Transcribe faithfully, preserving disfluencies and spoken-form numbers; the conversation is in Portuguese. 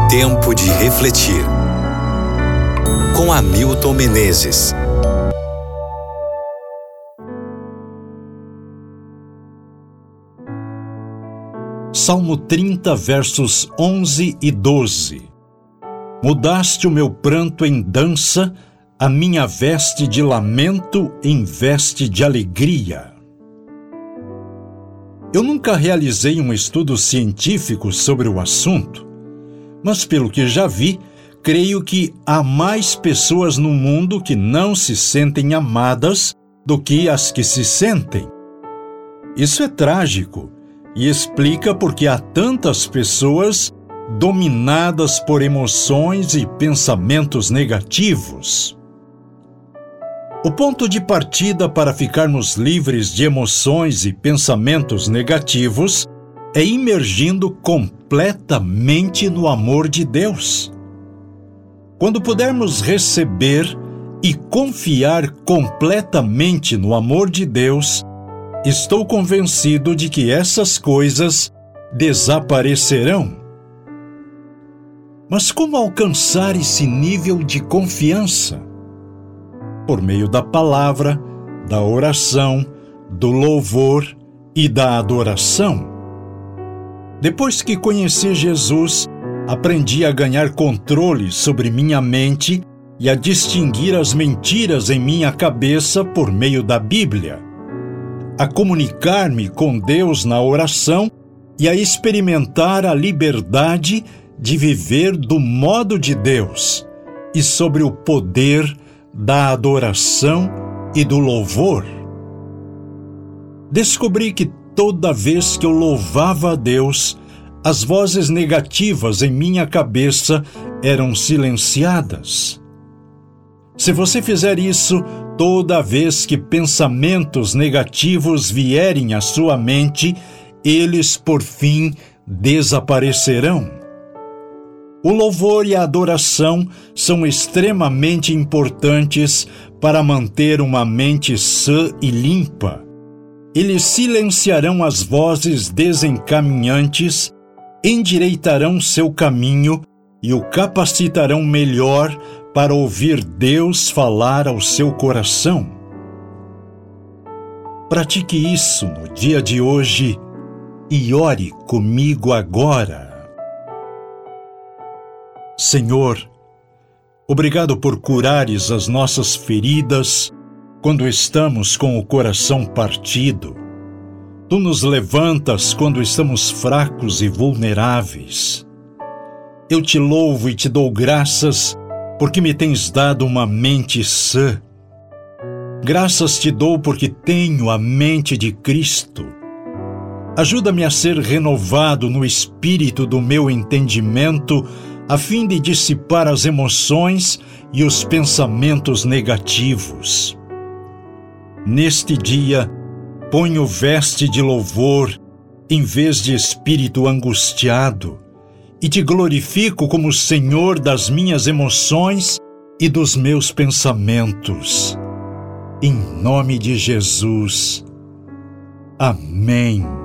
Tempo de refletir. Com Hamilton Menezes. Salmo trinta, versos onze e doze. Mudaste o meu pranto em dança, a minha veste de lamento em veste de alegria. Eu nunca realizei um estudo científico sobre o assunto, mas pelo que já vi, creio que há mais pessoas no mundo que não se sentem amadas do que as que se sentem. Isso é trágico e explica por que há tantas pessoas dominadas por emoções e pensamentos negativos. O ponto de partida para ficarmos livres de emoções e pensamentos negativos é imergindo completamente no amor de Deus. Quando pudermos receber e confiar completamente no amor de Deus, estou convencido de que essas coisas desaparecerão. Mas como alcançar esse nível de confiança? Por meio da palavra, da oração, do louvor e da adoração. Depois que conheci Jesus, aprendi a ganhar controle sobre minha mente e a distinguir as mentiras em minha cabeça por meio da Bíblia, a comunicar-me com Deus na oração e a experimentar a liberdade de viver do modo de Deus e sobre o poder da adoração e do louvor. Descobri que toda vez que eu louvava a Deus, as vozes negativas em minha cabeça eram silenciadas. Se você fizer isso toda vez que pensamentos negativos vierem à sua mente, eles, por fim, desaparecerão. O louvor e a adoração são extremamente importantes para manter uma mente sã e limpa. Eles silenciarão as vozes desencaminhantes, endireitarão seu caminho e o capacitarão melhor para ouvir Deus falar ao seu coração. Pratique isso no dia de hoje e ore comigo agora. Senhor, obrigado por curares as nossas feridas quando estamos com o coração partido. Tu nos levantas quando estamos fracos e vulneráveis. Eu te louvo e te dou graças porque me tens dado uma mente sã. Graças te dou porque tenho a mente de Cristo. Ajuda-me a ser renovado no espírito do meu entendimento, a fim de dissipar as emoções e os pensamentos negativos. Neste dia, ponho veste de louvor em vez de espírito angustiado e te glorifico como Senhor das minhas emoções e dos meus pensamentos. Em nome de Jesus. Amém.